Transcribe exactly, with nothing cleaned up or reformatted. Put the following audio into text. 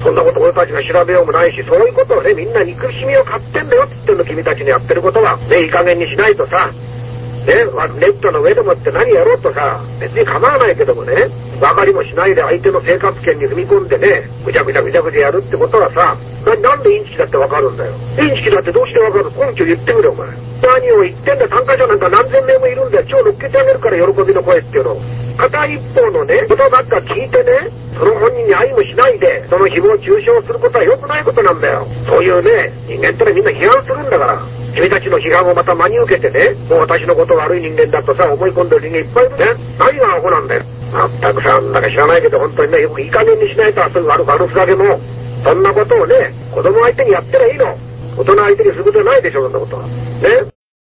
そんなこと俺たちが調べようもないし、そういうことをね、みんな憎しみを買ってんだよって言ってんの、君たちのやってることは。ね、いい加減にしないとさ、ね、ネットの上でもって何やろうとさ、別に構わないけどもね、分かりもしないで相手の生活圏に踏み込んでね、ぐちゃぐちゃぐちゃぐちゃやるってことはさ、な, なんでインチキだって分かるんだよ。インチキだってどうして分かる？根拠言ってくれお前。何を言ってんだ、参加者なんか何千名もいるんだよ。超乗っけてあげるから喜びの声っていうの。片一方のね、ことばっか聞いてね、その本人に愛もしないで、その誹謗中傷することは良くないことなんだよ。そういうね、人間ってのはみんな批判するんだから。君たちの批判をまた真に受けてね、もう私のこと悪い人間だとさ、思い込んでる人間いっぱいいるね。何がアホなんだよ。まったくさ、なんだか知らないけど、本当にね、よくいい加減にしないと、そういう悪悪ふざけも、そんなことをね、子供相手にやってりゃいいの。大人相手にすることはないでしょ、そんなことは。ね。